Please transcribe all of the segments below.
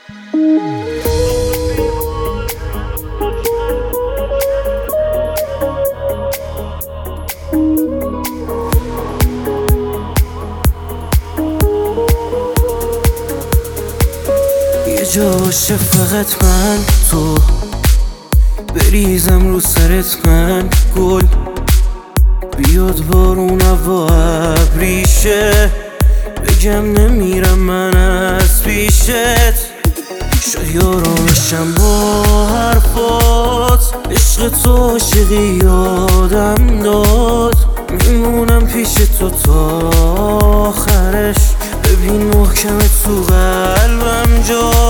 یه جا باشه فقط من تو، بریزم رو سرت من گل، بیاد بارون هوا ابریشه، بگم نمیرم من از پیشت. شاید آرامشم با حرفات، عشق تو عاشقی یادم داد، میمونم پیش تو تا آخرش، ببین محکم تو قلبم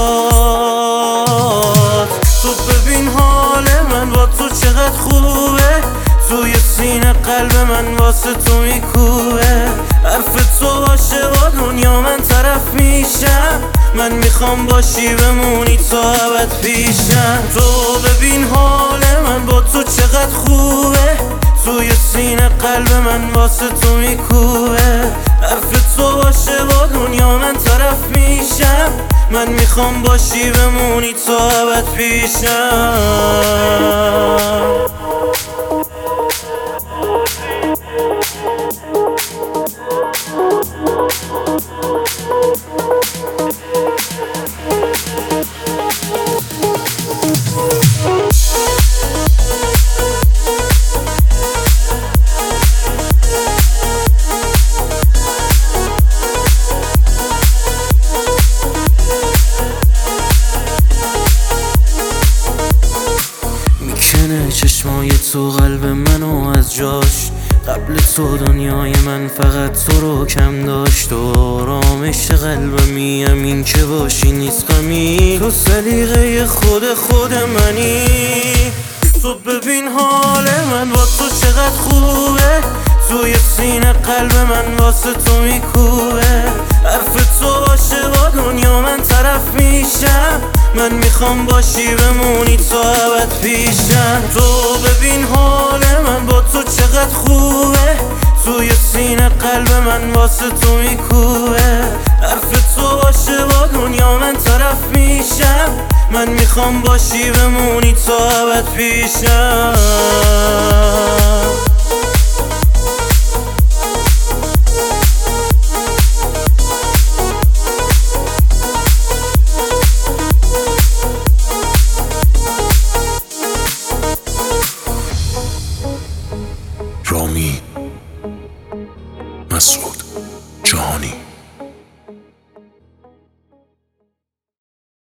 جاد. تو ببین حال من با تو چقدر خوبه، توی سینه قلب من واسه تو میکوبه، حرف تو باشه با دنیا من طرف میشم، من میخوام باشی بمونی تا ابد پیشم. تو ببین حال من با تو چقدر خوبه، توی سینه قلب من واسه تو میکوبه، حرف تو باشه با دنیا من طرف میشم، من میخوام باشی بمونی تا ابد پیشم. میکنه چشمای تو قلب منو از جاش، قبل تو دنیای من فقط تو رو کم داشت، و آرامش قلبمی همین که باشی نیست غمی، تو سلیقه خود منی. تو ببین حال من با تو چقدر خوبه، توی سینه قلب من واسه تو میکوبه، حرف تو باشه با دنیا من طرف میشم، من میخوام باشی بمونی تا ابد پیشم. تو ببین حال من با تو چقدر خوبه، توی سینه قلب من واسه تو میکوبه، حرف تو باشه با دنیا من طرف میشم، من میخوام باشی بمونی تا ابد پیشم.